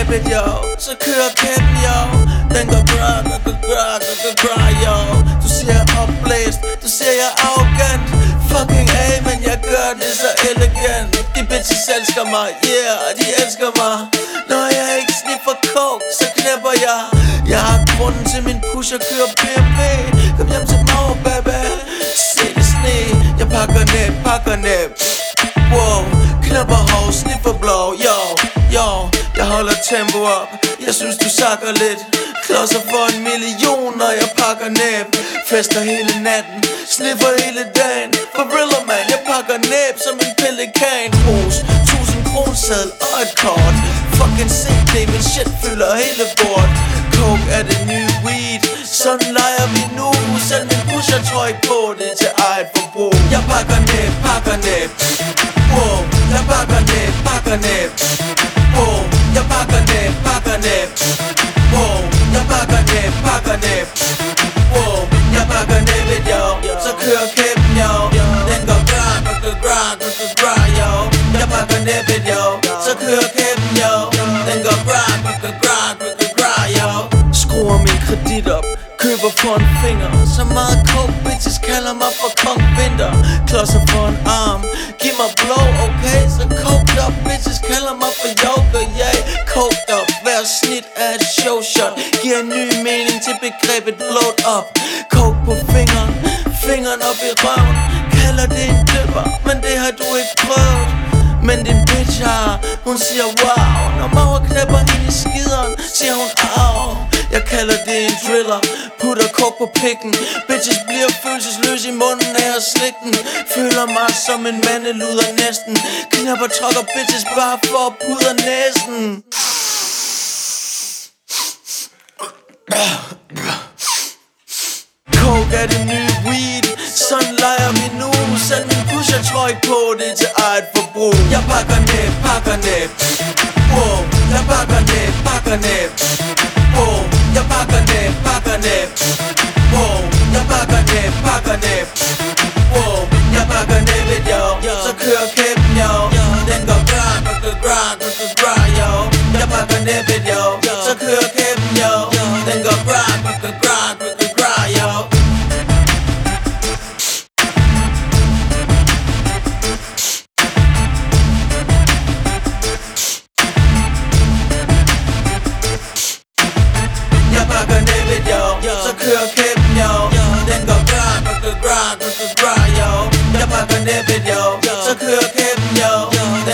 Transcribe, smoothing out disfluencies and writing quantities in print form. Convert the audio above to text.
næbbet, jo. Så kører kæppen, jo. Den går grøn, jo. Du siger jeg er opblæst, du siger jeg er arrogant. Fucking A, men jeg gør det så elegant. De bitches elsker mig, yeah, de elsker mig. Når jeg ikke sniffer coke, så knæpper jeg. Jeg har grunden til min push og kører BMW. Kom hjem til mig, baby. Se det sne, jeg pakker næb. Wow, knapper hov, sniffer blå, yo. Jeg holder tempo op, jeg synes du sakker lidt. Klodser for 1 million, når jeg pakker næb. Fester hele natten, sniffer hele dagen. For real man, jeg pakker næb som en pelikan. Pros, 1000 kroneseddel og et kort. Fucking CD, min shit fylder hele bord. Coke er det nye weed, sådan leger vi nu. Selv min pusher tror ikke på det til eget forbrug. Jeg pakker næb. Wow, jeg pakker næb. Wow, jeg pakker næb. Wow, jeg pakker næb. Wow, jeg pakker næbet, yo. Så kører kæppen, yo. Den går gra, yo. Jeg pakker næbet, yo. Så kører kæppen, yo. Den går gra, yo. Skruer min kredit op, køber for en finger. Så meget coke, bitches kalder mig for Kong Vinter. Klodser for en arm, giv mig blow, okay? Så coked up, bitches kalder mig for yoga, yeah. Coked up, hver snit er et showshot. Giver en ny mening til begrebet blowed up. Coke på fingeren op i røven. Kalder det en døber, men det har du ikke prøvet. Men din bitch har, hun siger wow. Når Maura knæpper hende i skideren, siger hun au. Jeg kalder det en thriller, putter coke på pikken. Bitches bliver følelsesløs i munden af at slikke den. Føler mig som en mandeluder næsten. Knapper trokker bitches bare for at pudre næsen. Coke er det nye weed, sådan leger vi nu. Selv min pusher tror ikke på det til eget forbrug. Jeg pakker næb. Wow, jeg pakker næb. Wow, jeg pakker næb. Wow, jeg pakker næb. Wow, jeg pakker næbet, yo. Så kører kæppen, yo. Den går gra, yo. Jeg pakker næbet, yo. Så kører kæppen, yo. Den går gra, yo. Jeg pakker næbet, yo. Så kører kæppen, yo. Den går gra, yo. Jeg pakker næbet, yo. Så kører kæppen, yo.